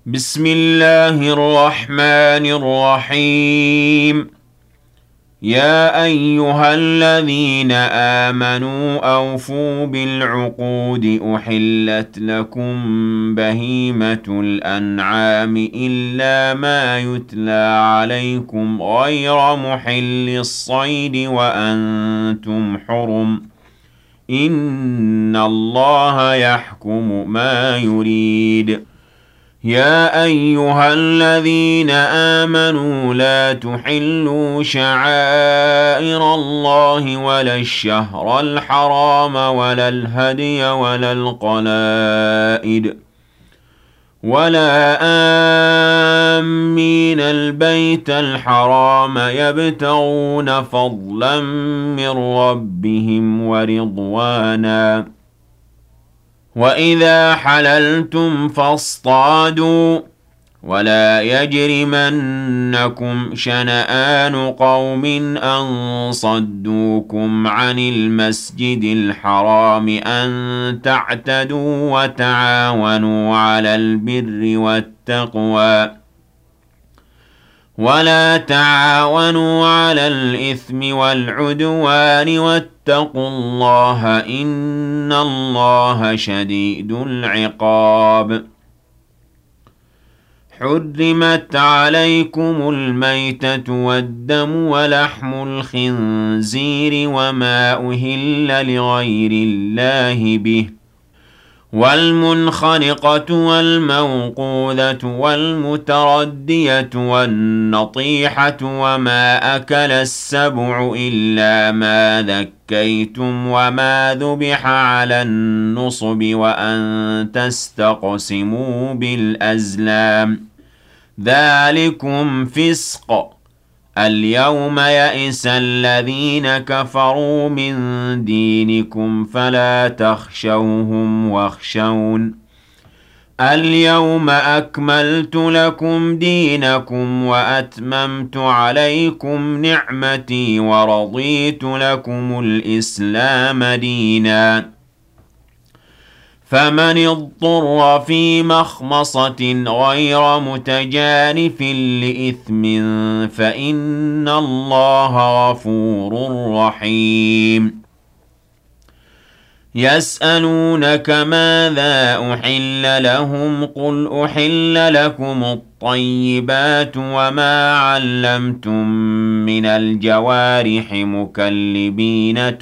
بسم الله الرحمن الرحيم. يا أيها الذين آمنوا أوفوا بالعقود أحلت لكم بهيمة الأنعام إلا ما يتلى عليكم غير محل الصيد وأنتم حرم. إن الله يحكم ما يريد. يا أيها الذين آمنوا لا تحلوا شعائر الله ولا الشهر الحرام ولا الهدي ولا القلائد ولا آمين البيت الحرام يبتغون فضلا من ربهم ورضوانا. وإذا حللتم فاصطادوا ولا يجرمنكم شنآن قوم أن صدوكم عن المسجد الحرام أن تعتدوا وتعاونوا على البر والتقوى ولا تعاونوا على الإثم والعدوان واتقوا الله إن الله شديد العقاب. حرمت عليكم الميتة والدم ولحم الخنزير وما أهل لغير الله به والمنخنقة والموقوذة والمتردية والنطيحة وما أكل السبع إلا ما ذكيتم وما ذبح على النصب وأن تستقسموا بالأزلام ذلكم فسق. اليوم يئس الذين كفروا من دينكم فلا تخشوهم واخشون. اليوم أكملت لكم دينكم وأتممت عليكم نعمتي ورضيت لكم الإسلام دينا. فمن اضطر في مخمصة غير متجانف لإثم فإن الله غفور رحيم. يسألونك ماذا أحل لهم قل أحل لكم الطيبات وما علمتم من الجوارح مكلبين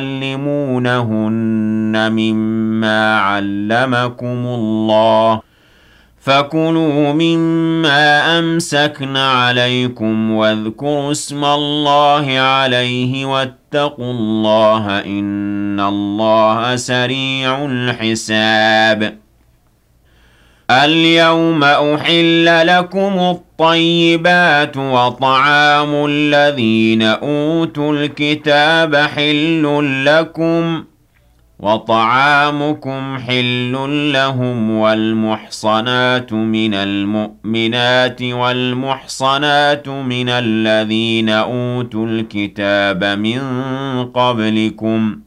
تعلمونهن مما علمكم الله فكلوا مما أمسكن عليكم واذكروا اسم الله عليه واتقوا الله إن الله سريع الحساب. اليوم أحل لكم الطيبات وطعام الذين أوتوا الكتاب حل لكم وطعامكم حل لهم والمحصنات من المؤمنات والمحصنات من الذين أوتوا الكتاب من قبلكم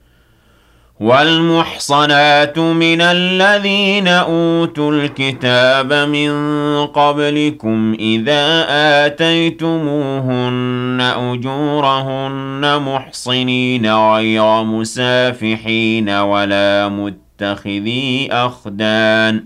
إذا آتيتموهن أجورهن محصنين غير مسافحين ولا متخذي أخدان.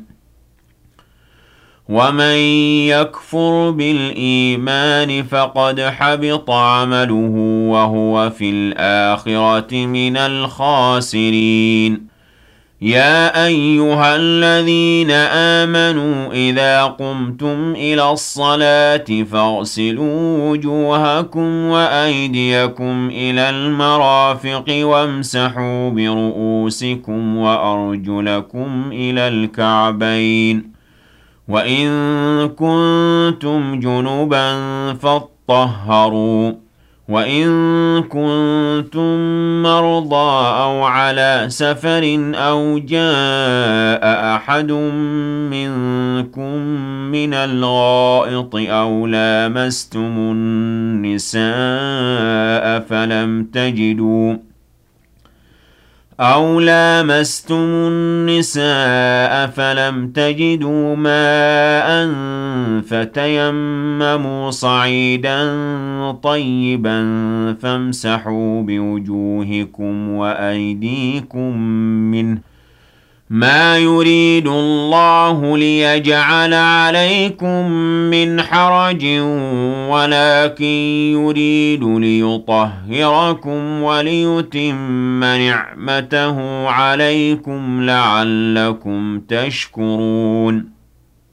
ومن يكفر بالإيمان فقد حبط عمله وهو في الآخرة من الخاسرين. يا أيها الذين آمنوا إذا قمتم إلى الصلاة فاغسلوا وجوهكم وأيديكم إلى المرافق وامسحوا برؤوسكم وأرجلكم إلى الكعبين وإن كنتم جنبا فاطهروا وإن كنتم مرضى أو على سفر أو جاء أحد منكم من الغائط أو لامستم النساء فلم تجدوا ماء فتيمموا صعيدا طيبا فامسحوا بوجوهكم وأيديكم منه ما يريد الله ليجعل عليكم من حرج ولكن يريد ليطهركم وليتم نعمته عليكم لعلكم تشكرون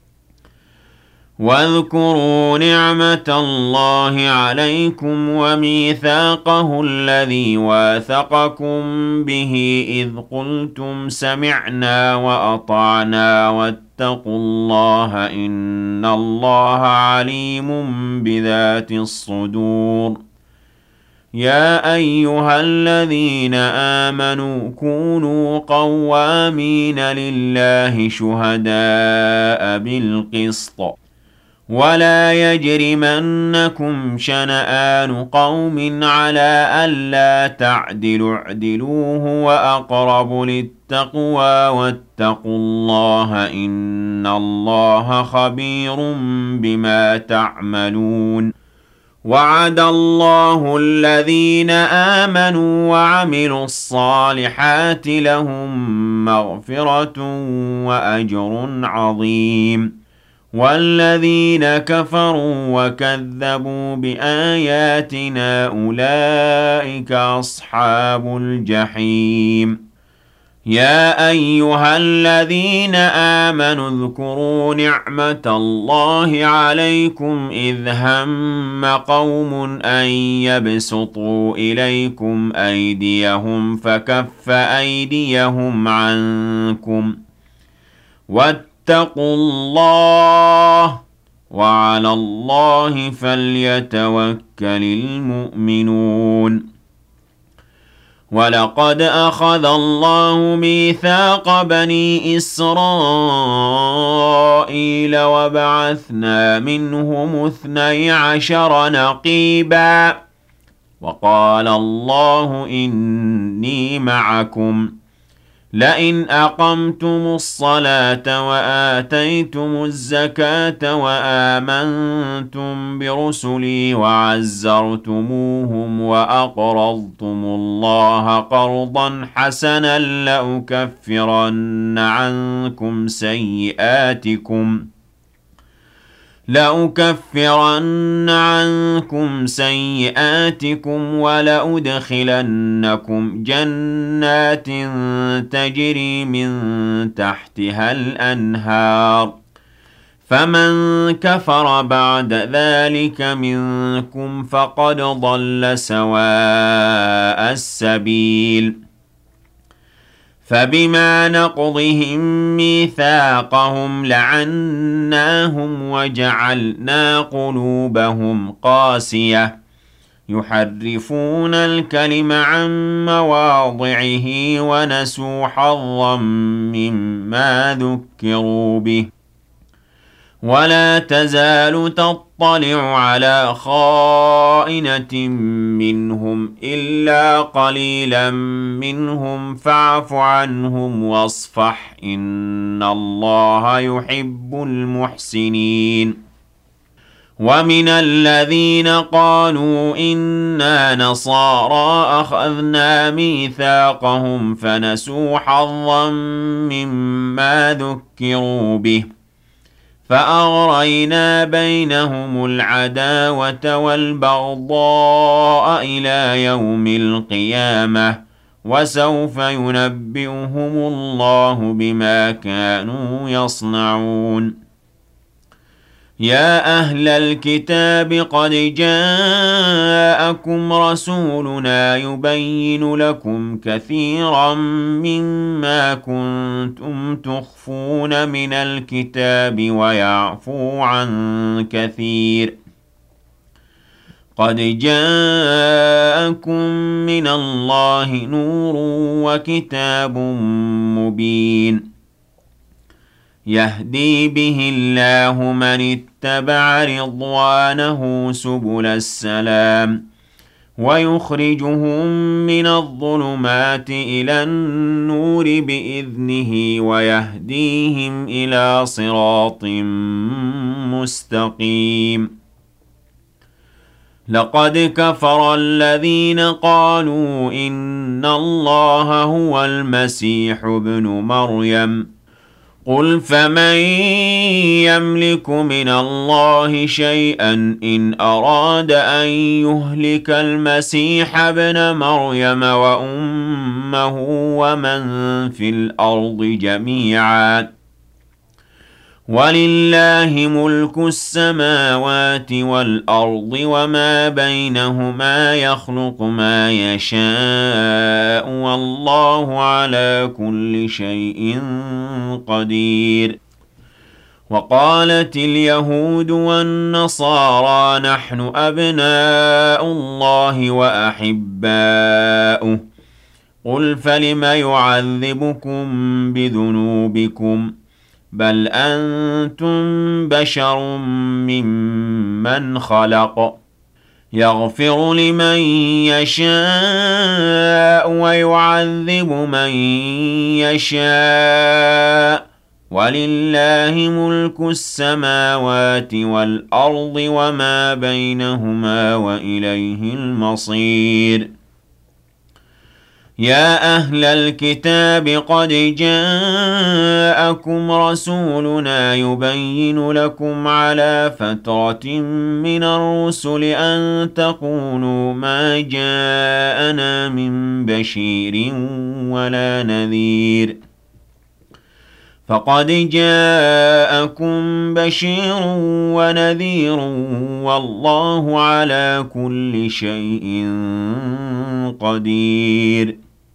واذكروا نعمة الله عليكم وميثاقه الذي واثقكم به إذ قلتم سمعنا وأطعنا واتقوا الله إن الله عليم بذات الصدور يا أيها الذين آمنوا كونوا قوامين لله شهداء بالقسط ولا يجرمنكم شنآن قوم على ألا تعدلوا اعدلوا هو أقرب للتقوى واتقوا الله إن الله خبير بما تعملون وعد الله الذين آمنوا وعملوا الصالحات لهم مغفرة وأجر عظيم والذين كفروا وكذبوا بآياتنا أولئك أصحاب الجحيم يا أيها الذين آمنوا اذكروا نعمة الله عليكم إذ هم قوم أن يبسطوا إليكم أيديهم فكف أيديهم عنكم واتقوا الله وعلى الله فليتوكل المؤمنون ولقد أخذ الله ميثاق بني إسرائيل وبعثنا منهم 12 نقيبا وقال الله إني معكم لئن أقمتم الصلاة وآتيتم الزكاة وآمنتم برسلي وعزرتموهم وأقرضتم الله قرضا حسنا لأكفرن عنكم سيئاتكم ولأدخلنكم جنات تجري من تحتها الأنهار فمن كفر بعد ذلك منكم فقد ضل سواء السبيل فبما نقضهم ميثاقهم لعناهم وجعلنا قلوبهم قاسية يحرفون الكلم عن مواضعه ونسوا حظا مما ذكروا به ولا تزال تطلع على خائنة منهم إلا قليلا منهم فاعف عنهم واصفح إن الله يحب المحسنين ومن الذين قالوا إنا نصارى أخذنا ميثاقهم فنسوا حظا مما ذكروا به فأغرينا بينهم العداوة والبغضاء إلى يوم القيامة وسوف ينبئهم الله بما كانوا يصنعون يا أهل الكتاب قد جاءكم رسولنا يبين لكم كثيرا مما كنتم تخفون من الكتاب ويعفو عن كثير قد جاءكم من الله نور وكتاب مبين يهدي به الله من اتبع رضوانه سبل السلام ويخرجهم من الظلمات إلى النور بإذنه ويهديهم إلى صراط مستقيم لقد كفر الذين قالوا إن الله هو المسيح ابن مريم قل فمن يملك من الله شيئا إن أراد أن يهلك المسيح ابن مريم وأمه ومن في الأرض جميعا ولله ملك السماوات والأرض وما بينهما يخلق ما يشاء والله على كل شيء قدير وقالت اليهود والنصارى نحن أبناء الله وأحباؤه قل فلم يعذبكم بذنوبكم بل أنتم بشر ممن خلق يغفر لمن يشاء ويعذب من يشاء ولله ملك السماوات والأرض وما بينهما وإليه المصير يا أهل الكتاب قد جاءكم رسولنا يبين لكم على فترة من الرسل أن تقولوا ما جاءنا من بشير ولا نذير فقد جاءكم بشير ونذير والله على كل شيء قدير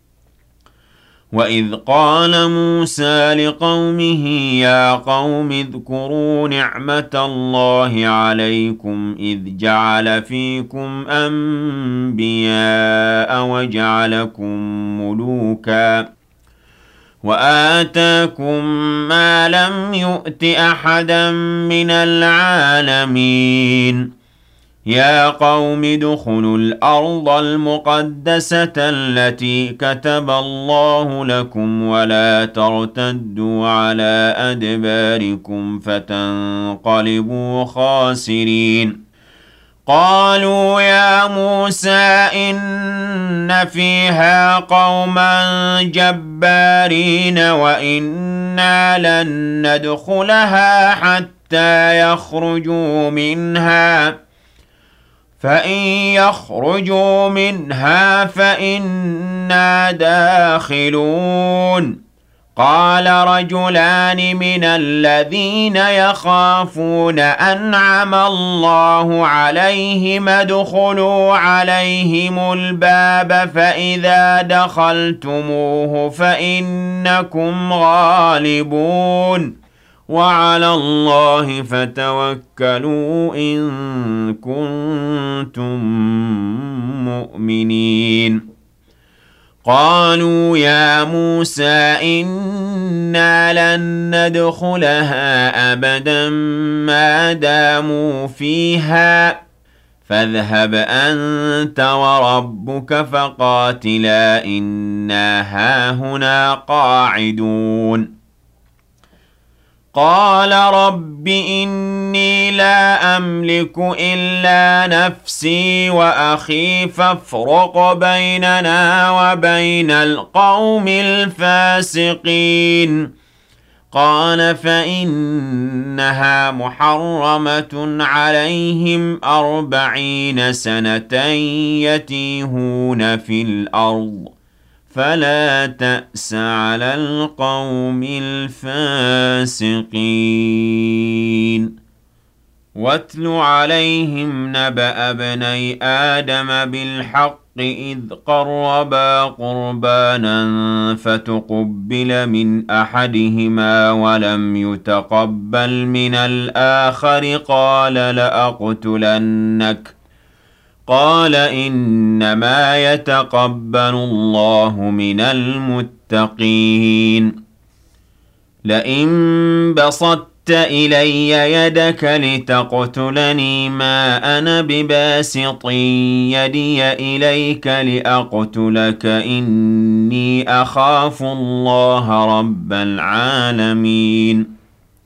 وإذ قال موسى لقومه يا قوم اذكروا نعمة الله عليكم إذ جعل فيكم أنبياء وجعلكم ملوكا وآتاكم ما لم يؤت أحدا من العالمين يا قوم ادخلوا الأرض المقدسة التي كتب الله لكم ولا ترتدوا على أدباركم فتنقلبوا خاسرين قالوا يا موسى إن فيها قوما جبارين وإنا لن ندخلها حتى يخرجوا منها فإن يخرجوا منها فإنا داخلون قال رجلان من الذين يخافون أنعم الله عليهم ادخلوا عليهم الباب فإذا دخلتموه فإنكم غالبون وعلى الله فتوكلوا إن كنتم مؤمنين قالوا يا موسى إنا لن ندخلها أبدا ما داموا فيها فاذهب أنت وربك فقاتلا إنا هاهنا قاعدون قال رب إني لا أملك إلا نفسي وأخي فافرق بيننا وبين القوم الفاسقين قال فإنها محرمة عليهم 40 سنة يتيهون في الأرض فلا تأس على القوم الفاسقين واتل عليهم نبأ ابني آدم بالحق إذ قربا قربانا فتقبل من أحدهما ولم يتقبل من الآخر قال لأقتلنك قال إنما يتقبل الله من المتقين لئن بسطت إلي يدك لتقتلني ما أنا بباسط يدي إليك لأقتلك إني أخاف الله رب العالمين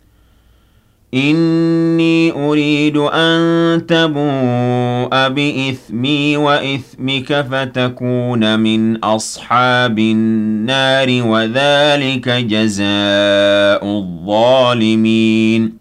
إني أريد أن تبوء بإثمي وإثمك فتكون من أصحاب النار وذلك جزاء الظالمين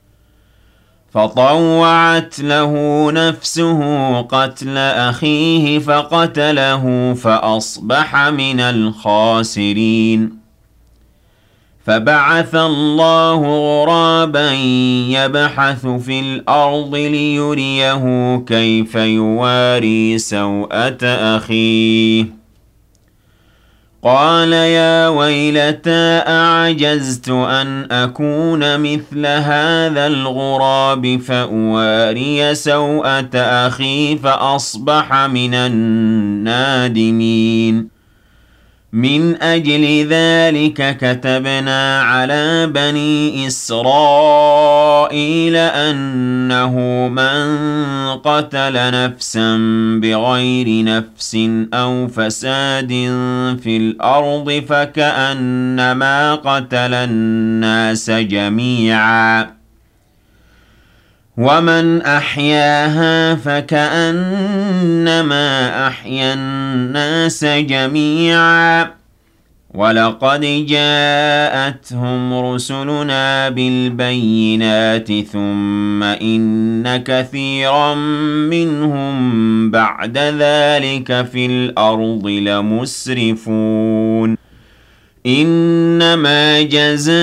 فطوعت له نفسه قتل أخيه فقتله فأصبح من الخاسرين فبعث الله غرابا يبحث في الأرض ليريه كيف يواري سوءة أخيه قال يا ويلتى أعجزت أن أكون مثل هذا الغراب فأواري سوءة أخي فأصبح من النادمين من أجل ذلك كتبنا على بني إسرائيل أنه من قتل نفسا بغير نفس أو فساد في الأرض فكأنما قتل الناس جميعا ومن أحياها فكأنما أحيا الناس جميعا ولقد جاءتهم رسلنا بالبينات ثم إن كثيرا منهم بعد ذلك في الأرض لمسرفون إنما جزاء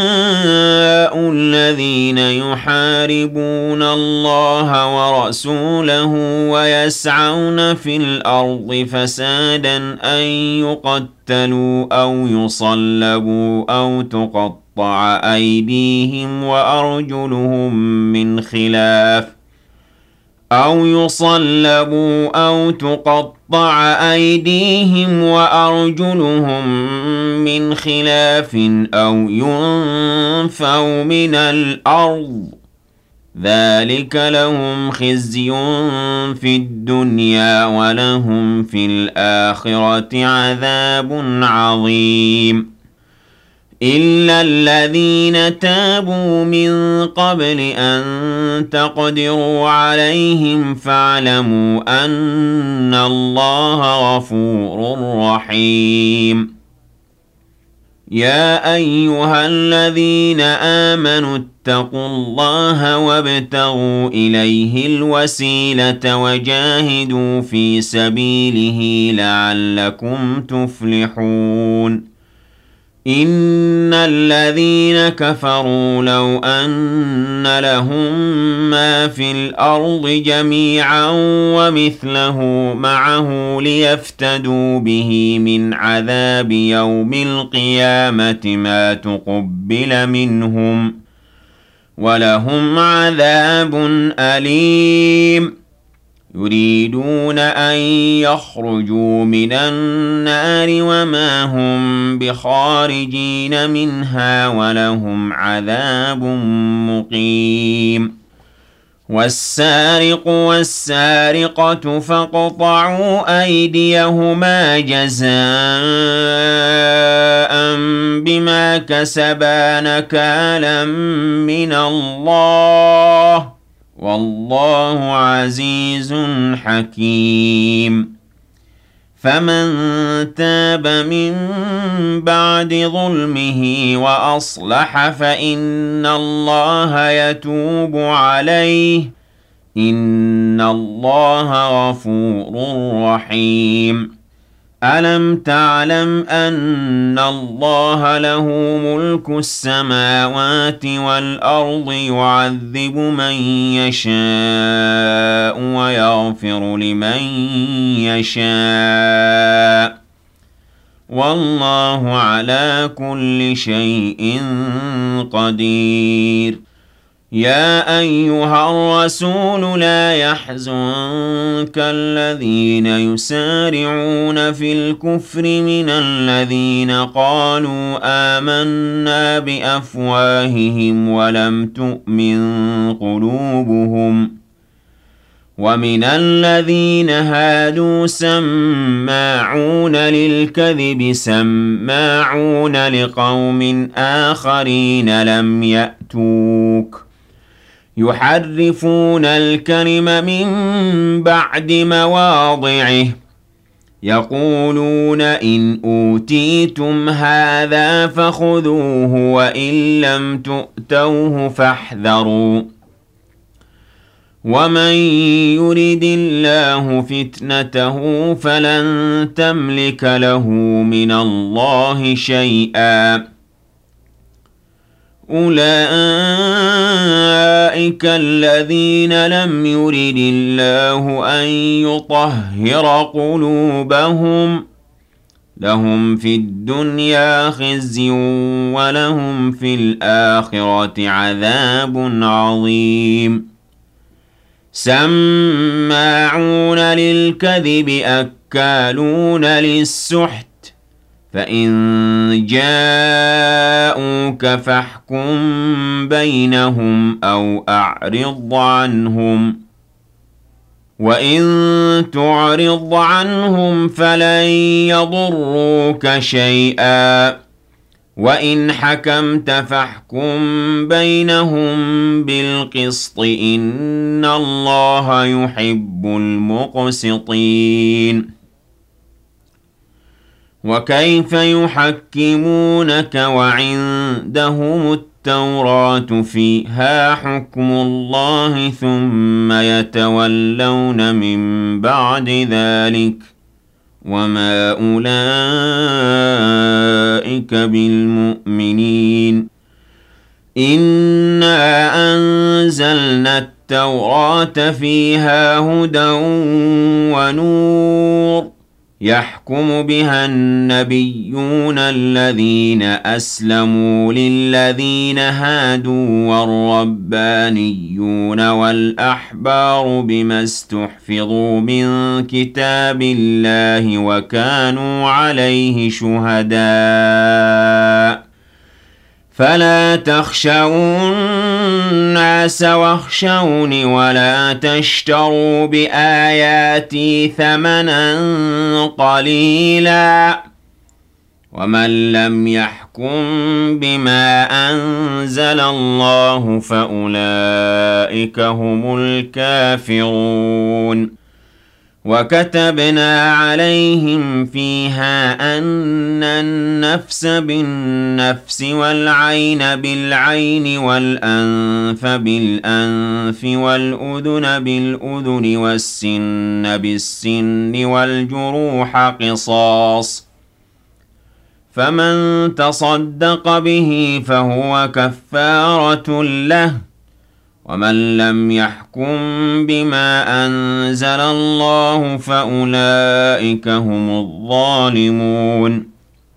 الذين يحاربون الله ورسوله ويسعون في الأرض فسادا أن يقتلوا أو يصلبوا أو تقطع أيديهم وأرجلهم من خلاف أو ينفوا من الأرض ذلك لهم خزي في الدنيا ولهم في الآخرة عذاب عظيم إلا الذين تابوا من قبل أن تقدروا عليهم فاعلموا أن الله غفور رحيم يا أيها الذين آمنوا اتقوا الله وابتغوا إليه الوسيلة وجاهدوا في سبيله لعلكم تفلحون إن الذين كفروا لو أن لهم ما في الأرض جميعا ومثله معه ليفتدوا به من عذاب يوم القيامة ما تقبل منهم ولهم عذاب أليم يريدون أن يخرجوا من النار وما هم بخارجين منها ولهم عذاب مقيم والسارق والسارقة فاقطعوا أيديهما جزاء بما كسبا نكالا من الله والله عزيز حكيم فمن تاب من بعد ظلمه وأصلح فإن الله يتوب عليه إن الله غفور رحيم ألم تعلم أن الله له ملك السماوات والأرض يعذب من يشاء ويغفر لمن يشاء والله على كل شيء قدير يا أيها الرسول لا يحزنك الذين يسارعون في الكفر من الذين قالوا آمنا بأفواههم ولم تؤمن قلوبهم ومن الذين هادوا سماعون للكذب سماعون لقوم آخرين لم يأتوك يحرفون الكلم من بعد مواضعه يقولون إن أوتيتم هذا فخذوه وإن لم تؤتوه فاحذروا ومن يرد الله فتنته فلن تملك له من الله شيئا أولئك الذين لم يرد الله أن يطهر قلوبهم لهم في الدنيا خزي ولهم في الآخرة عذاب عظيم سماعون للكذب أكالون للسحت فإن جاءوك فاحكم بينهم أو أعرض عنهم وإن تعرض عنهم فلن يضروك شيئا وإن حكمت فاحكم بينهم بالقسط إن الله يحب المقسطين وكيف يحكمونك وعندهم التوراة فيها حكم الله ثم يتولون من بعد ذلك وما أولئك بالمؤمنين إنا أنزلنا التوراة فيها هدى ونور يحكم بها النبيون الذين أسلموا للذين هادوا والربانيون والأحبار بما استحفظوا من كتاب الله وكانوا عليه شهداء فلا تخشوا الناس واخشوني ولا تشتروا بآياتي ثمنا قليلا ومن لم يحكم بما أنزل الله فأولئك هم الكافرون وكتبنا عليهم فيها أن النفس بالنفس والعين بالعين والأنف بالأنف والأذن بالأذن والسن بالسن والجروح قصاص فمن تصدق به فهو كفارة له ومن لم يحكم بما أنزل الله فأولئك هم الظالمون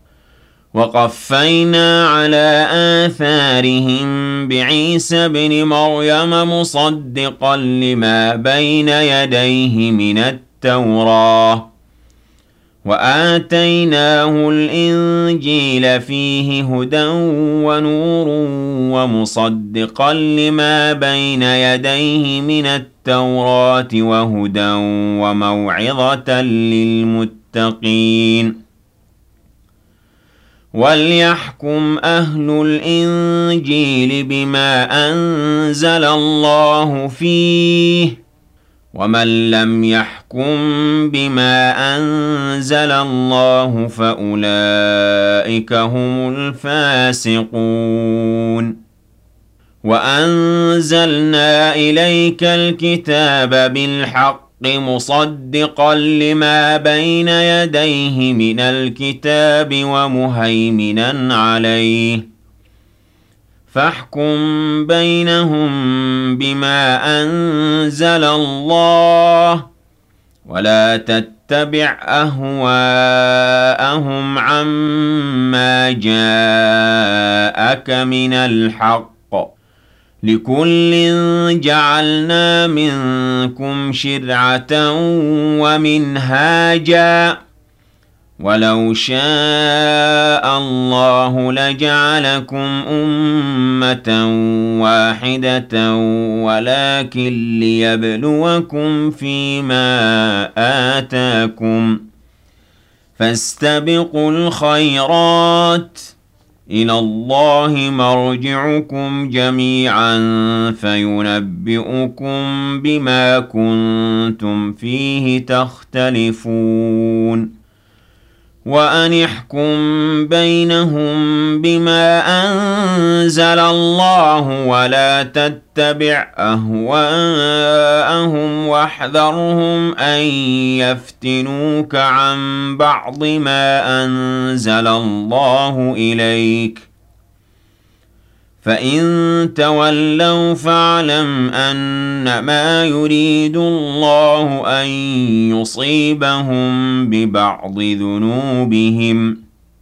وقفينا على آثارهم بعيسى ابن مريم مصدقا لما بين يديه من التوراة وآتيناه الإنجيل فيه هدى ونور ومصدقا لما بين يديه من التوراة وهدى وموعظة للمتقين وليحكم أهل الإنجيل بما أنزل الله فيه ومن لم يحكم بما أنزل الله فأولئك هم الفاسقون وأنزلنا إليك الكتاب بالحق مصدقا لما بين يديه من الكتاب ومهيمنا عليه فاحكم بينهم بما أنزل الله ولا تتبع أهواءهم عما جاءك من الحق لكل جعلنا منكم شرعة ومنهاجا ولو شاء الله لجعلكم أمة واحدة ولكن ليبلوكم فيما آتاكم فاستبقوا الخيرات إلى الله مرجعكم جميعا فينبئكم بما كنتم فيه تختلفون وأن احكم بينهم بما أنزل الله ولا تتبع أهواءهم واحذرهم أن يفتنوك عن بعض ما أنزل الله إليك فإن تولوا فاعلم أنما يريد الله أن يصيبهم ببعض ذنوبهم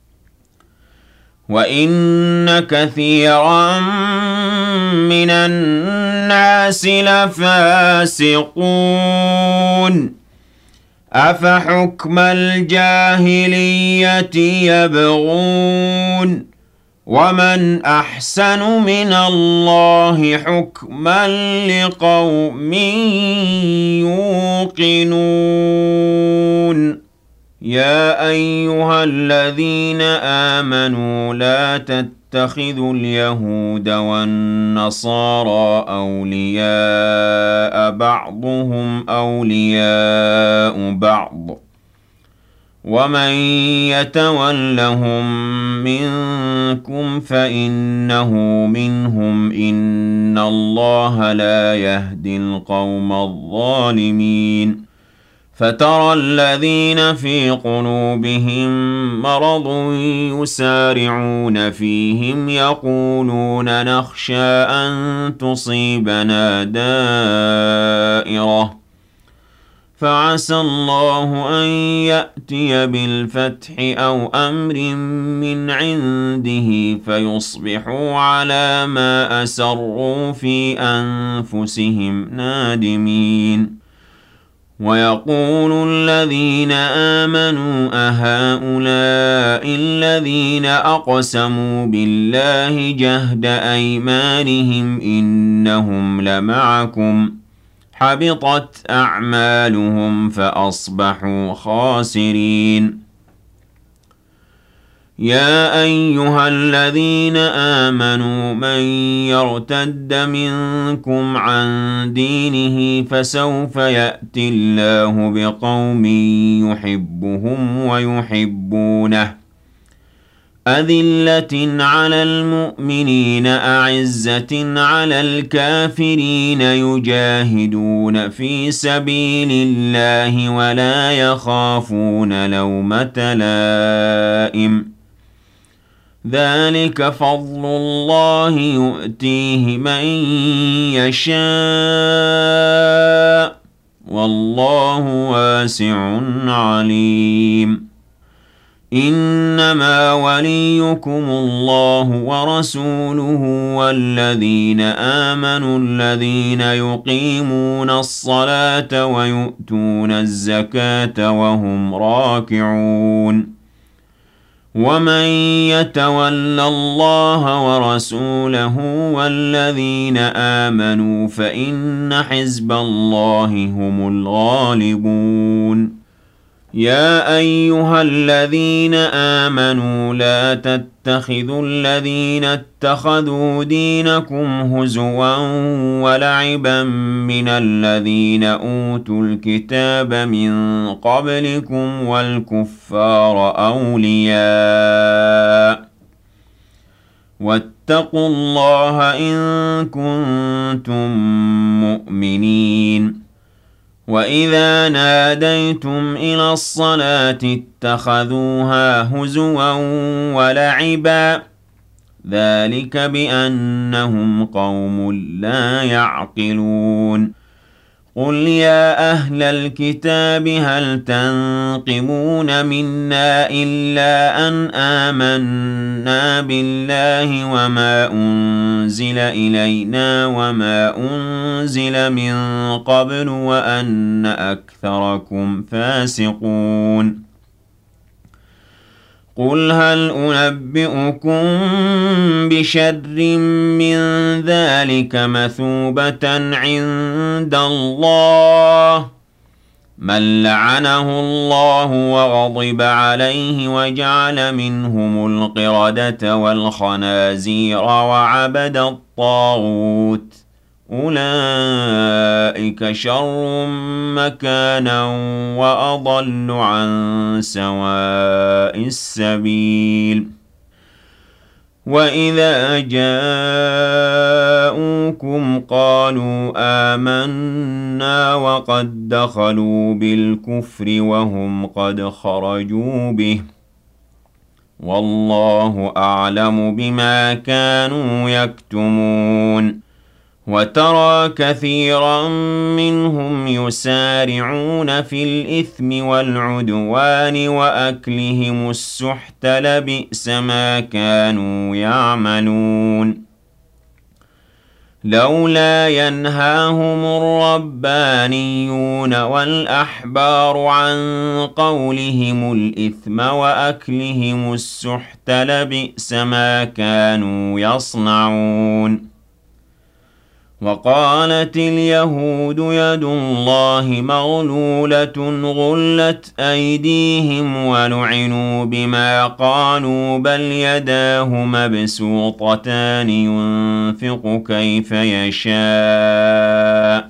وإن كثيرا من الناس لفاسقون أفحكم الجاهلية يبغون ومن أحسن من الله حكما لقوم يوقنون يا أيها الذين آمنوا لا تتخذوا اليهود والنصارى أولياء بعضهم أولياء بعض ومن يتولهم منكم فإنه منهم إن الله لا يهدي القوم الظالمين فترى الذين في قلوبهم مرض يسارعون فيهم يقولون نخشى أن تصيبنا دائرة فعسى الله أن يأتي بالفتح أو أمر من عنده فيصبحوا على ما أسروا في أنفسهم نادمين ويقول الذين آمنوا أهؤلاء الذين أقسموا بالله جهد أيمانهم إنهم لمعكم حبطت أعمالهم فأصبحوا خاسرين يا أيها الذين آمنوا من يرتد منكم عن دينه فسوف يأتي الله بقوم يحبهم ويحبونه أذلة على المؤمنين أعزة على الكافرين يجاهدون في سبيل الله ولا يخافون لومة لائم ذلك فضل الله يؤتيه من يشاء والله واسع عليم إنما وليكم الله ورسوله والذين آمنوا الذين يقيمون الصلاة ويؤتون الزكاة وهم راكعون ومن يتول الله ورسوله والذين آمنوا فإن حزب الله هم الغالبون يا أيها الذين آمنوا لا تتخذوا الذين اتخذوا دينكم هزوا ولعبا من الذين أوتوا الكتاب من قبلكم والكفار أولياء واتقوا الله إن كنتم مؤمنين وإذا ناديتم إلى الصلاة اتخذوها هزوا ولعبا ذلك بأنهم قوم لا يعقلون قُلْ يَا أَهْلَ الْكِتَابِ هَلْ تَنقِمُونَ مِنَّا إِلَّا أَنْ آمَنَّا بِاللَّهِ وَمَا أُنزِلَ إِلَيْنَا وَمَا أُنزِلَ مِن قَبْلُ وَأَنَّ أَكْثَرَكُمْ فَاسِقُونَ قُلْ هَلْ أُنَبِّئُكُم بِشَرٍّ مِّن ذَٰلِكَ مَثُوبَةً عِندَ اللَّهِ مَن لَّعَنَهُ اللَّهُ وَغَضِبَ عَلَيْهِ وَجَعَلَ مِنْهُمُ الْقِرَدَةَ وَالْخَنَازِيرَ وَعَبَدَ الطَّاغُوتَ ۚ أُولَٰئِكَ شَرٌّ مَّكَانًا وَأَضَلُّ عَن سَوَاءِ السَّبِيلِ وَإِذَا جَاءُوكُمْ قَالُوا آمَنَّا وَقَد دَّخَلُوا بِالْكُفْرِ وَهُمْ قَدْ خَرَجُوا بِهِ ۚ وَاللَّهُ أَعْلَمُ بِمَا كَانُوا يَكْتُمُونَ وَتَرَىٰ كَثِيرًا مِّنْهُمْ يُسَارِعُونَ فِي الْإِثْمِ وَالْعُدْوَانِ وَأَكْلِهِمُ السُّحْتَ ۚ لَبِئْسَ مَا كَانُوا يَعْمَلُونَ لَوْلَا يَنْهَاهُمُ الرَّبَّانِيُّونَ وَالْأَحْبَارُ عَن قَوْلِهِمُ الْإِثْمَ وَأَكْلِهِمُ السُّحْتَ ۚ لَبِئْسَ مَا كَانُوا يَصْنَعُونَ وَقَالَتِ الْيَهُودُ يَدُ اللَّهِ مَغْلُولَةٌ غُلَّتْ أَيْدِيهِمْ وَلُعِنُوا بِمَا قَالُوا ۖ بَلْ يَدَاهُ مَبْسُوطَتَانِ يُنفِقُ كَيْفَ يَشَاءُ ۚ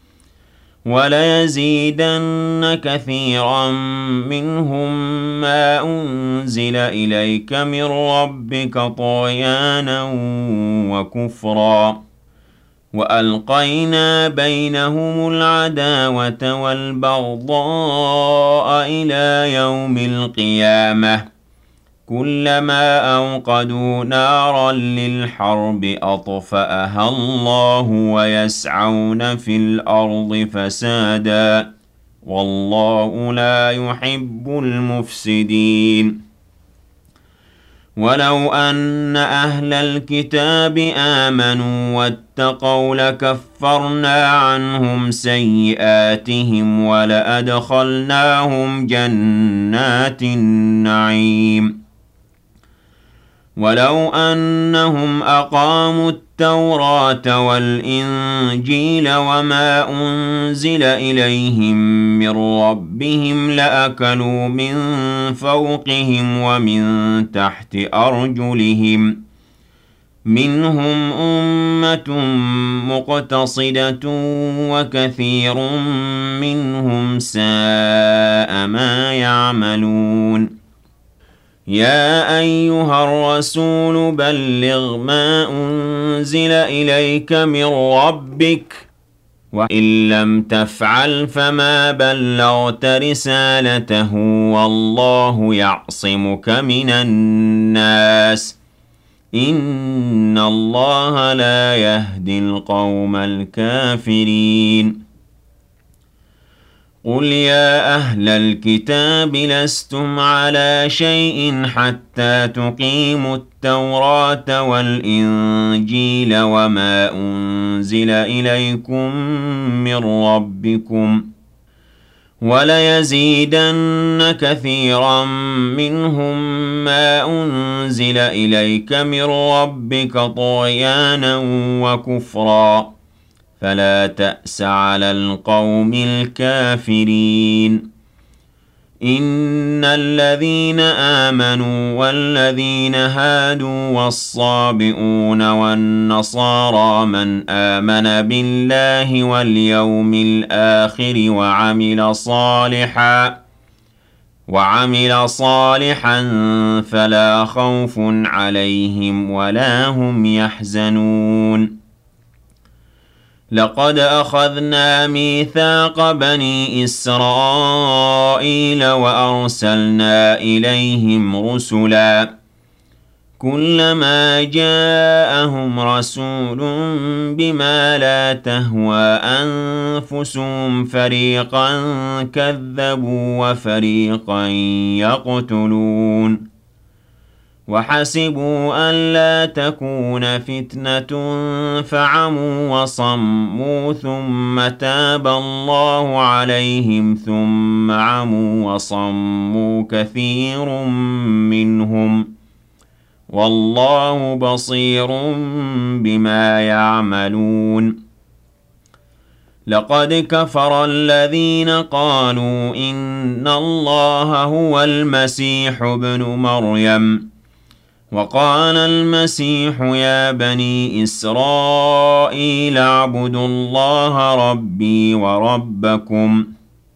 وَلَيَزِيدَنَّ كَثِيرًا مِّنْهُم مَّا أُنزِلَ إِلَيْكَ مِن رَّبِّكَ طُغْيَانًا وَكُفْرًا وَأَلْقَيْنَا بَيْنَهُمُ الْعَدَاوَةَ وَالْبَغْضَاءَ إِلَىٰ يَوْمِ الْقِيَامَةِ ۚ كُلَّمَا أَوْقَدُوا نَارًا لِّلْحَرْبِ أَطْفَأَهَا اللَّهُ وَيَسْعَوْنَ فِي الْأَرْضِ فَسَادًا ۚ وَاللَّهُ لَا يُحِبُّ الْمُفْسِدِينَ وَلَوْ أَنَّ أَهْلَ الْكِتَابِ آمَنُوا وَاتَّقَوْا لَكَفَّرْنَا عَنْهُمْ سَيِّئَاتِهِمْ وَلَأَدْخَلْنَاهُمْ جَنَّاتِ النَّعِيمِ وَلَوْ أَنَّهُمْ أَقَامُوا التَّوْرَاةَ وَالْإِنجِيلَ وَمَا أُنزِلَ إِلَيْهِم مِّن رَّبِّهِمْ لَأَكَلُوا مِن فَوْقِهِمْ وَمِن تَحْتِ أَرْجُلِهِم ۚ مِّنْهُمْ أُمَّةٌ مُّقْتَصِدَةٌ وَكَثِيرٌ مِّنْهُمْ سَاءَ مَا يَعْمَلُونَ يَا أَيُّهَا الرَّسُولُ بَلِّغْ مَا أُنزِلَ إِلَيْكَ مِن رَّبِّكَ ۖ وَإِن لَّمْ تَفْعَلْ فَمَا بَلَّغْتَ رِسَالَتَهُ ۗ وَاللَّهُ يَعْصِمُكَ مِنَ النَّاسِ ۗ إِنَّ اللَّهَ لَا يَهْدِي الْقَوْمَ الْكَافِرِينَ قُلْ يَا أَهْلَ الْكِتَابِ لَسْتُمْ عَلَىٰ شَيْءٍ حَتَّىٰ تُقِيمُوا التَّوْرَاةَ وَالْإِنجِيلَ وَمَا أُنزِلَ إِلَيْكُم مِّن رَّبِّكُمْ ۗ وَلَيَزِيدَنَّ كَثِيرًا مِّنْهُم مَّا أُنزِلَ إِلَيْكَ مِن رَّبِّكَ طُغْيَانًا وَكُفْرًا فَلَا تَأْسَ عَلَى الْقَوْمِ الْكَافِرِينَ إِنَّ الَّذِينَ آمَنُوا وَالَّذِينَ هَادُوا وَالصَّابِئُونَ وَالنَّصَارَىٰ مَنْ آمَنَ بِاللَّهِ وَالْيَوْمِ الْآخِرِ وَعَمِلَ صَالِحًا فَلَا خَوْفٌ عَلَيْهِمْ وَلَا هُمْ يَحْزَنُونَ لَقَدْ أَخَذْنَا مِيثَاقَ بَنِي إِسْرَائِيلَ وَأَرْسَلْنَا إِلَيْهِمْ رُسُلًا كلما جاءهم رسول بما لا تهوى أنفسهم فريقا كذبوا وفريقا يقتلون وحسبوا ألا تكون فتنة فعموا وصموا ثم تاب الله عليهم ثم عموا وصموا كثير منهم والله بصير بما يعملون لقد كفر الذين قالوا إن الله هو المسيح ابن مريم وقال المسيح يا بني إسرائيل اعبدوا الله ربي وربكم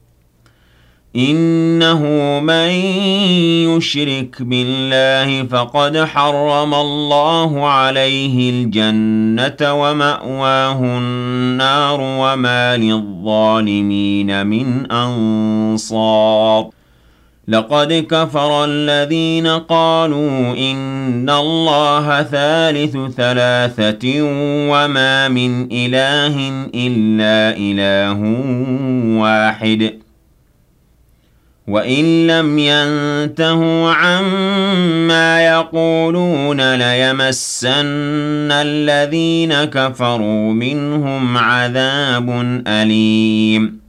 إنه من يشرك بالله فقد حرم الله عليه الجنة ومأواه النار وما للظالمين من أنصار لقد كفر الذين قالوا إن الله ثالث ثلاثة وما من إله إلا إله واحد وإن لم ينتهوا عما يقولون ليمسن الذين كفروا منهم عذاب أليم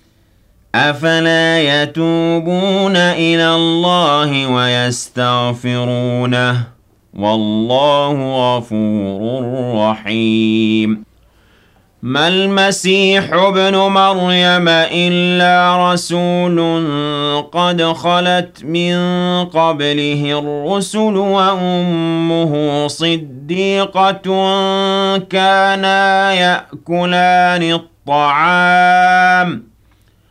أفلا يتوبون إلى الله ويستغفرونه والله غفور رحيم ما المسيح ابن مريم إلا رسول قد خلت من قبله الرسل وأمه صديقة كانا يأكلان الطعام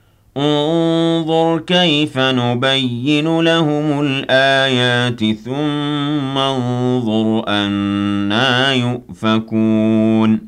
انظر كيف نبين لهم الآيات ثم انظر أنى يؤفكون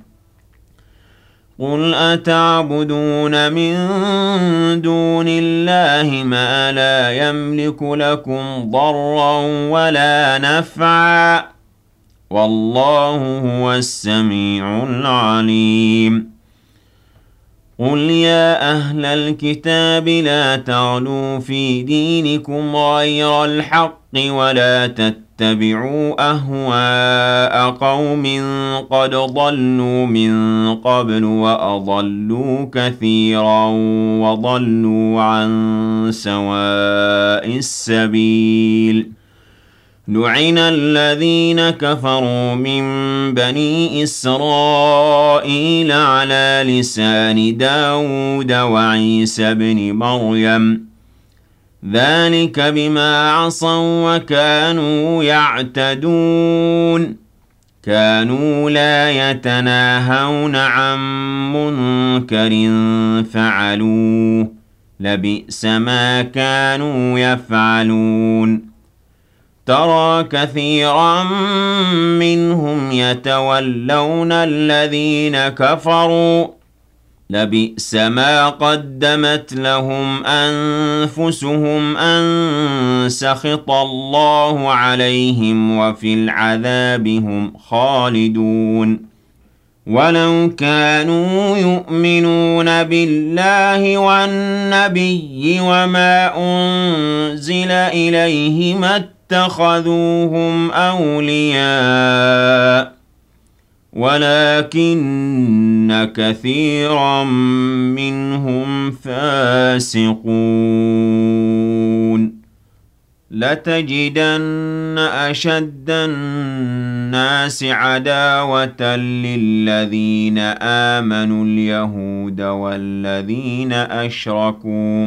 قل أتعبدون من دون الله ما لا يملك لكم ضرا ولا نفعا والله هو السميع العليم قل يا أهل الكتاب لا تغلوا في دينكم غير الحق ولا تتبعوا أهواء قوم قد ضلوا من قبل وأضلوا كثيرا وضلوا عن سواء السبيل لعن الذين كفروا من بني إسرائيل على لسان داود وعيسى بن مريم ذلك بما عصوا وكانوا يعتدون كانوا لا يتناهون عن منكر فعلوه لبئس ما كانوا يفعلون ترى كثيرا منهم يتولون الذين كفروا لبئس ما قدمت لهم أنفسهم أن سخط الله عليهم وفي العذاب هم خالدون ولو كانوا يؤمنون بالله والنبي وما أنزل إليه ما اتخذوهم أولياء ولكن كثيرا منهم فاسقون لتجدن أشد الناس عداوة للذين آمنوا اليهود والذين أشركوا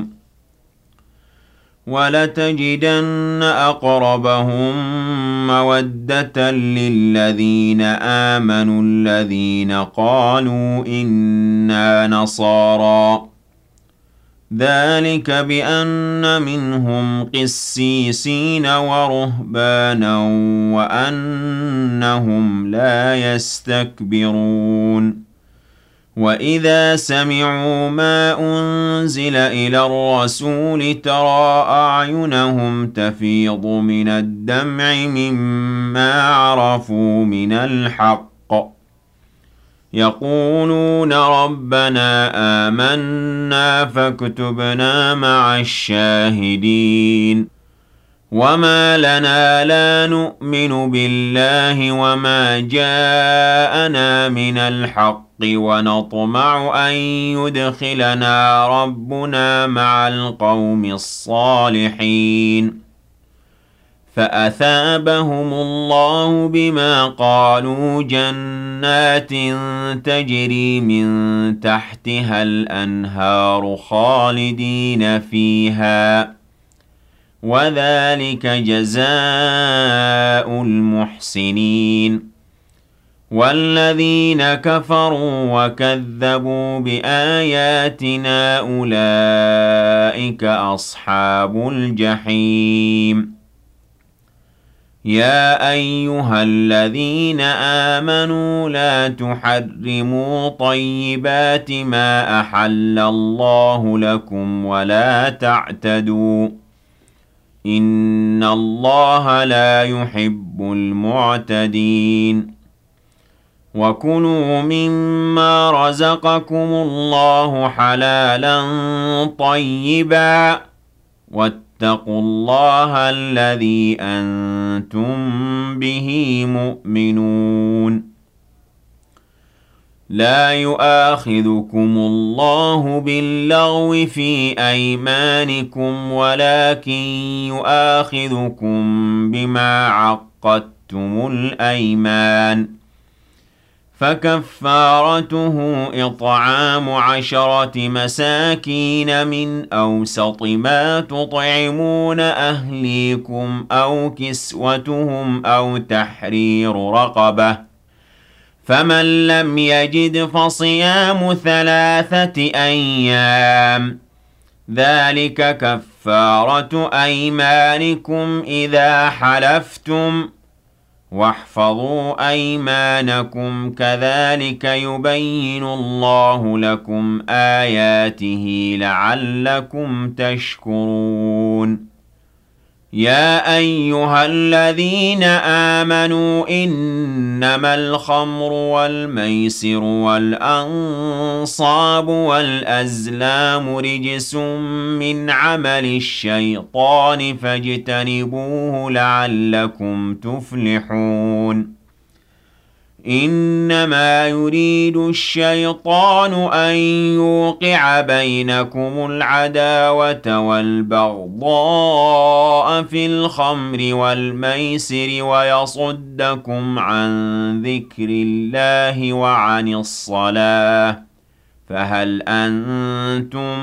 ولتجدن أقربهم مودة للذين آمنوا الذين قالوا إنا نصارى ذلك بأن منهم قسيسين ورهبانا وأنهم لا يستكبرون وَإِذَا سَمِعُوا مَا أُنزِلَ إِلَى الرَّسُولِ تَرَىٰ أَعْيُنَهُمْ تَفِيضُ مِنَ الدَّمْعِ مِمَّا عَرَفُوا مِنَ الْحَقِّ يَقُولُونَ رَبَّنَا آمَنَّا فَاكْتُبْنَا مَعَ الشَّاهِدِينَ وَمَا لَنَا لَا نُؤْمِنُ بِاللَّهِ وَمَا جَاءَنَا مِنَ الْحَقِّ وَنَطْمَعُ أَن يُدْخِلَنَا رَبُّنَا مَعَ الْقَوْمِ الصَّالِحِينَ فَأَثَابَهُمُ اللَّهُ بِمَا قَالُوا جَنَّاتٍ تَجْرِي مِن تَحْتِهَا الْأَنْهَارُ خَالِدِينَ فِيهَا ۚ وَذَلِكَ جَزَاءُ الْمُحْسِنِينَ وَالَّذِينَ كَفَرُوا وَكَذَّبُوا بِآيَاتِنَا أُولَٰئِكَ أَصْحَابُ الْجَحِيمِ يَا أَيُّهَا الَّذِينَ آمَنُوا لَا تُحَرِّمُوا طَيِّبَاتِ مَا أَحَلَّ اللَّهُ لَكُمْ وَلَا تَعْتَدُوا إِنَّ اللَّهَ لَا يُحِبُّ الْمُعْتَدِينَ وَكُلُوا مِمَّا رَزَقَكُمُ اللَّهُ حَلَالًا طَيِّبًا وَاتَّقُوا اللَّهَ الَّذِي أَنتُم بِهِ مُؤْمِنُونَ لَا يُؤَاخِذُكُمُ اللَّهُ بِاللَّغْوِ فِي أَيْمَانِكُمْ وَلَٰكِن يُؤَاخِذُكُم بِمَا عَقَّدتُّمُ الْأَيْمَانَ فَكَفَّارَتُهُ إِطْعَامُ 10 مساكين من أوسط ما تطعمون أهليكم أو كسوتهم أو تحرير رقبة فمن لم يجد فصيام 3 أيام ذلك كفارة أيمانكم إذا حلفتم واحفظوا أيمانكم كذلك يبين الله لكم آياته لعلكم تشكرون يا أيها الذين آمنوا إنما الخمر والميسر والأنصاب والأزلام رجس من عمل الشيطان فاجتنبوه لعلكم تفلحون إنما يريد الشيطان أن يوقع بينكم العداوة والبغضاء في الخمر والميسر ويصدكم عن ذكر الله وعن الصلاة فهل أنتم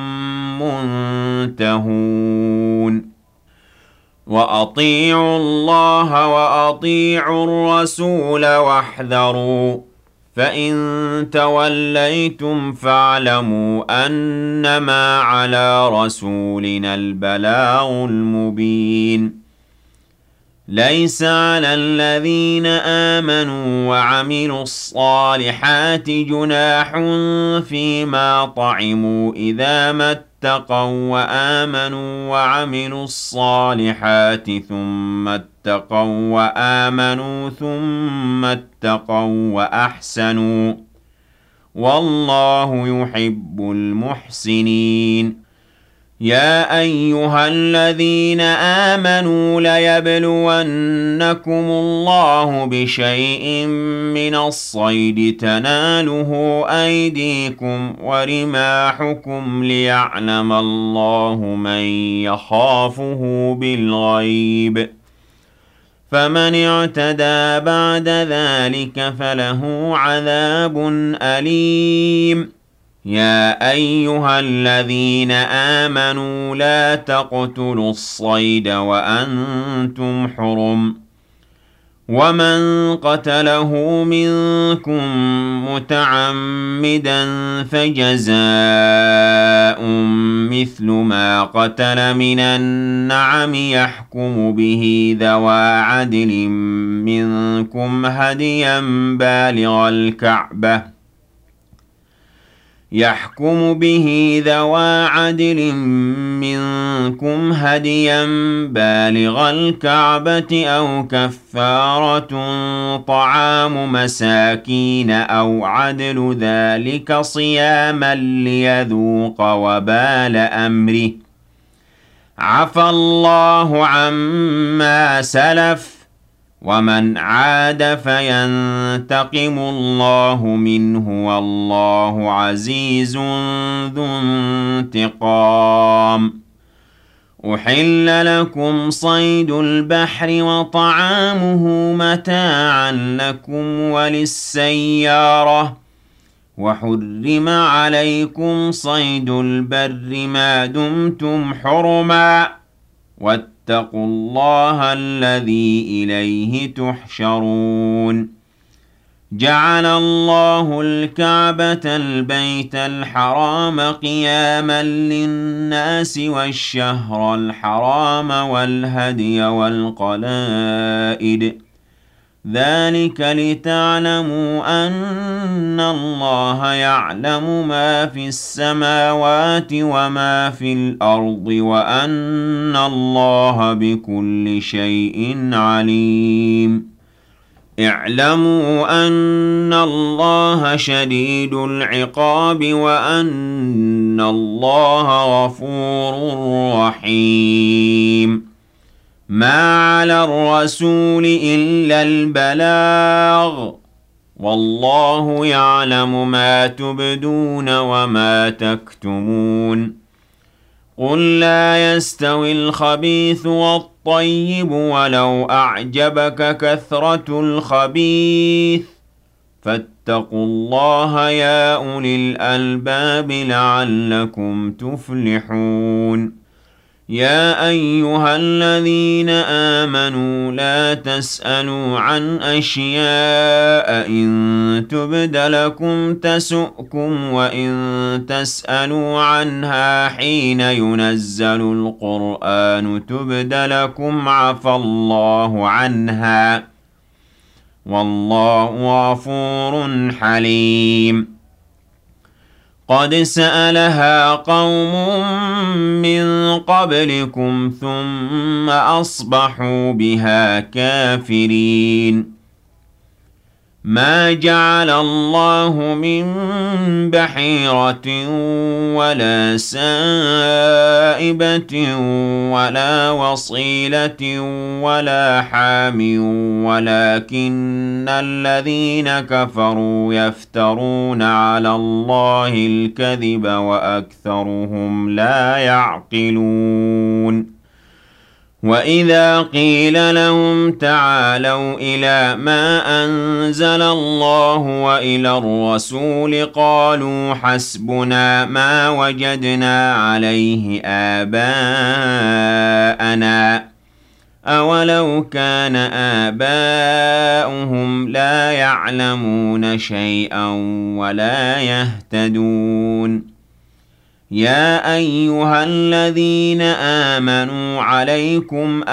منتهون وَأَطِيعُوا اللَّهَ وَأَطِيعُوا الرَّسُولَ وَاحْذَرُوا فَإِن تَوَلَّيْتُمْ فَاعْلَمُوا أَنَّمَا عَلَىٰ رَسُولِنَا الْبَلَاغُ الْمُبِينُ لَيْسَ عَلَى الَّذِينَ آمَنُوا وَعَمِلُوا الصَّالِحَاتِ جُنَاحٌ فِيمَا طَعِمُوا إِذَا مَا اتَّقَوا وَّآمَنُوا وَعَمِلُوا الصَّالِحَاتِ ثُمَّ اتَّقَوا وَّآمَنُوا ثُمَّ اتَّقَوا وَّأَحْسَنُوا وَاللَّهُ يُحِبُّ الْمُحْسِنِينَ يا أيها الذين آمنوا ليبلونكم الله بشيء من الصيد تناله أيديكم ورماحكم ليعلم الله من يخافه بالغيب فمن اعتدى بعد ذلك فله عذاب أليم يا أيها الذين آمنوا لا تقتلوا الصيد وأنتم حرم ومن قتله منكم متعمدا فجزاء مثل ما قتل من النعم يحكم به ذوى عدل منكم هديا بالغ الكعبة يحكم به ذوى عدل منكم هديا بالغ الكعبة أو كفارة طعام مساكين أو عدل ذلك صياما ليذوق وبال أمره عفى الله عما سلف ومن عاد فينتقم الله منه والله عزيز ذو انتقام أحل لكم صيد البحر وطعامه متاعا لكم وللسيارة وحرم عليكم صيد البر ما دمتم حرما واتقوا الله الذي إليه تحشرون جعل الله الكعبة البيت الحرام قياما للناس والشهر الحرام والهدي والقلائد ذلك لتعلموا أن الله يعلم ما في السماوات وما في الأرض وأن الله بكل شيء عليم اعلموا أن الله شديد العقاب وأن الله غفور رحيم ما على الرسول إلا البلاغ والله يعلم ما تبدون وما تكتمون قل لا يستوي الخبيث والطيب ولو أعجبك كثرة الخبيث فاتقوا الله يا أولي الألباب لعلكم تفلحون يا أيها الذين آمنوا لا تسألوا عن أشياء إن تبد لكم تسؤكم وإن تسألوا عنها حين ينزل القرآن تبد لكم عفى الله عنها والله غفور حليم قد سألها قوم من قبلكم ثم أصبحوا بها كافرين ما جعل الله من بحيرة ولا سائبة ولا وصيلة ولا حام ولكن الذين كفروا يفترون على الله الكذب وأكثرهم لا يعقلون وَإِذَا قِيلَ لَهُمْ تَعَالَوْا إِلَى مَا أَنزَلَ اللَّهُ وَإِلَى الرَّسُولِ قَالُوا حَسْبُنَا مَا وَجَدْنَا عَلَيْهِ آبَاءَنَا أَوَلَوْ كَانَ آبَاؤُهُمْ لَا يَعْلَمُونَ شَيْئًا وَلَا يَهْتَدُونَ يا أيها الذين آمنوا عليكم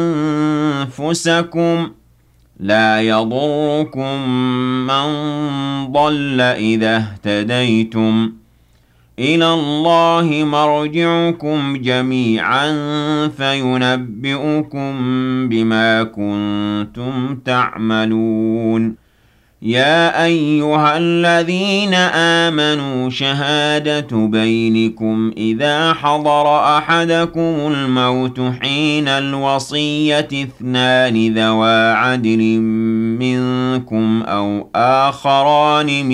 أنفسكم لا يضركم من ضل إذا اهتديتم إلى الله مرجعكم جميعا فينبئكم بما كنتم تعملون يا أيها الذين آمنوا شهادة بينكم إذا حضر أحدكم الموت حين الوصية اثنان ذوى عدل منكم أو آخران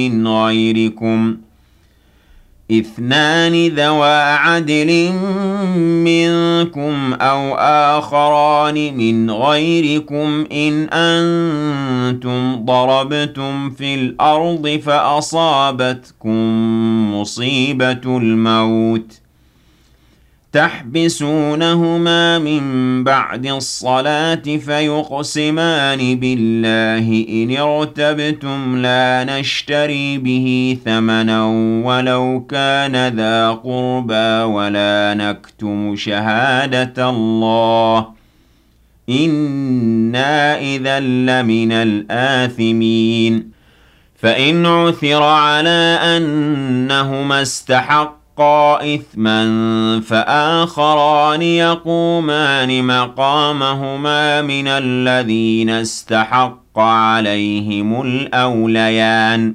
من غيركم إن أنتم ضربتم في الأرض فأصابتكم مصيبة الموت تحبسونهما من بعد الصلاة فيقسمان بالله إن ارتبتم لا نشتري به ثمنا ولو كان ذا قربى ولا نكتم شهادة الله إنا إذا لمن الآثمين فإن عثر على أنهما استحقا إثما فآخران يقومان مقامهما من الذين استحق عليهم الأوليان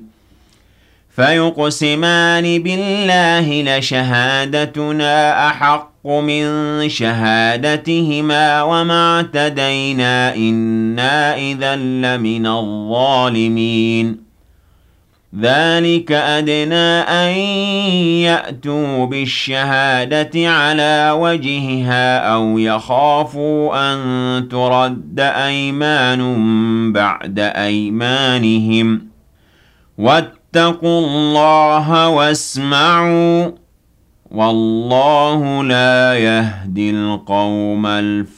فيقسمان بالله لشهادتنا أحق من شهادتهما وما اعتدينا إنا إذا لمن الظالمين ذلك أدنى أن يأتوا بالشهادة على وجهها أو يخافوا أن ترد أيمان بعد أيمانهم واتقوا الله واسمعوا والله لا يهدي القوم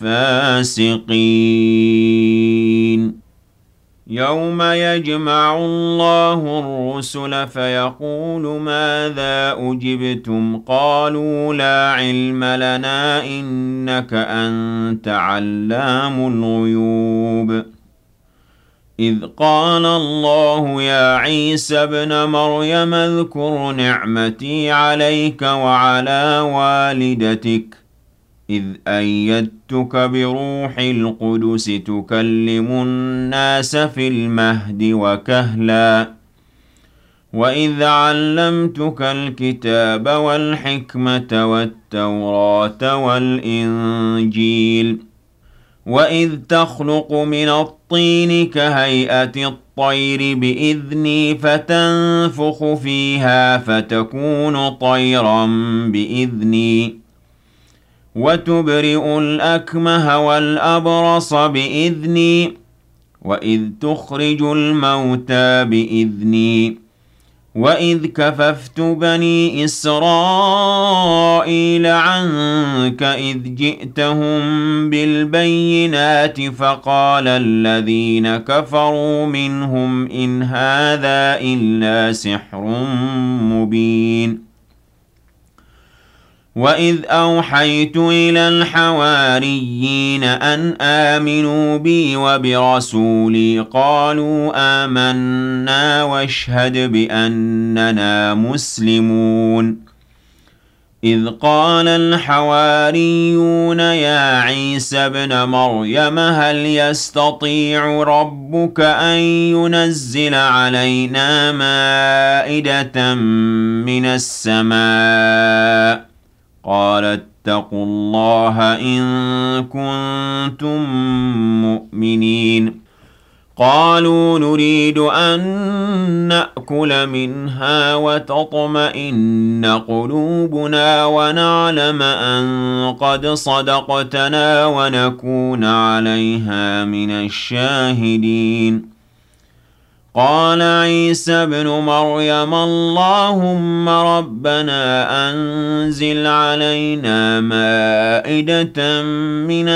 الفاسقين يوم يجمع الله الرسل فيقول ماذا أجبتم قالوا لا علم لنا إنك أنت علام الغيوب إذ قال الله يا عيسى ابن مريم اذكر نعمتي عليك وعلى والدتك إذ أيدتك بروح القدس تكلم الناس في المهد وكهلا وإذ علمتك الكتاب والحكمة والتوراة والإنجيل وإذ تخلق من الطين كهيئة الطير بإذني فتنفخ فيها فتكون طيرا بإذني وتبرئ الأكمه والأبرص بإذني وإذ تخرج الموتى بإذني وإذ كففت بني إسرائيل عنك إذ جئتهم بالبينات فقال الذين كفروا منهم إن هذا إلا سحر مبين وإذ أوحيت إلى الحواريين أن آمنوا بي وبرسولي قالوا آمنا واشهد بأننا مسلمون إذ قال الحواريون يا عيسى ابن مريم هل يستطيع ربك أن ينزل علينا مائدة من السماء قال اتقوا الله إن كنتم مؤمنين قالوا نريد أن نأكل منها وتطمئن قلوبنا ونعلم أن قد صدقتنا ونكون عليها من الشاهدين قال عيسى ابن مريم اللهم ربنا أنزل علينا مائدة من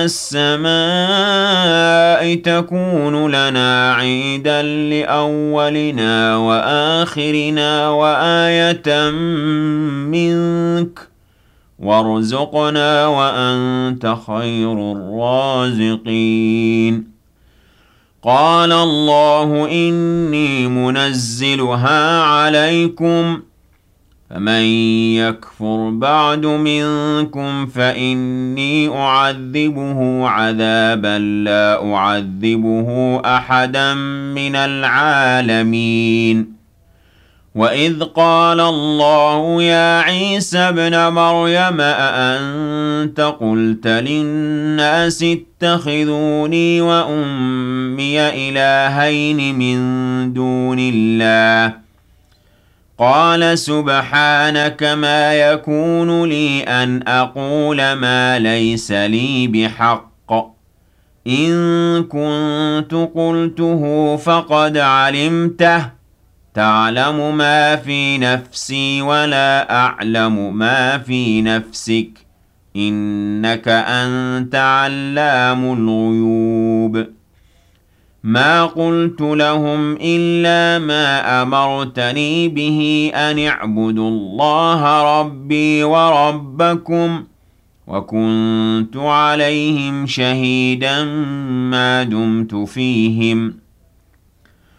السماء تكون لنا عيدا لأولنا وآخرنا وآية منك وارزقنا وأنت خير الرازقين قال الله إني منزلها عليكم فمن يكفر بعد منكم فإني أعذبه عذابا لا أعذبه أحدا من العالمين وإذ قال الله يا عيسى ابن مريم أأنت قلت للناس اتخذوني وأمي إلهين من دون الله قال سبحانك ما يكون لي أن أقول ما ليس لي بحق إن كنت قلته فقد علمته تعلم ما في نفسي ولا أعلم ما في نفسك إنك أنت علام الغيوب ما قلت لهم إلا ما أمرتني به أن اعبدوا الله ربي وربكم وكنت عليهم شهيدا ما دمت فيهم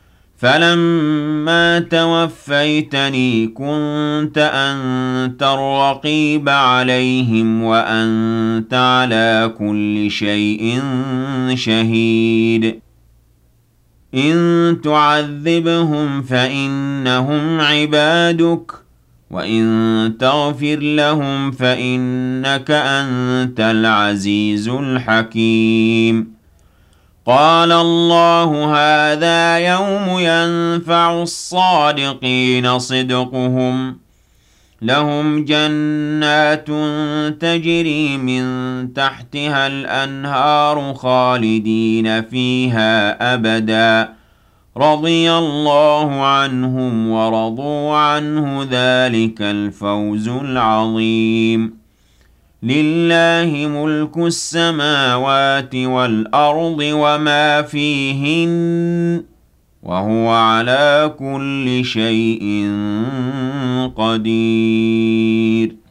فَلَمَّا تَوَفَّيْتَنِي كُنتَ أَنتَ الرَّقِيبَ عَلَيْهِمْ وَأَنتَ عَلَىٰ كُلِّ شَيْءٍ شَهِيدٌ إِن تُعَذِّبْهُمْ فَإِنَّهُمْ عِبَادُكَ وَإِن تَغْفِرْ لَهُمْ فَإِنَّكَ أَنتَ الْعَزِيزُ الْحَكِيمُ قال الله هذا يوم ينفع الصادقين صدقهم لهم جنات تجري من تحتها الأنهار خالدين فيها أبدا رضي الله عنهم ورضوا عنه ذلك الفوز العظيم لله ملك السماوات والأرض وما فيهن وهو على كل شيء قدير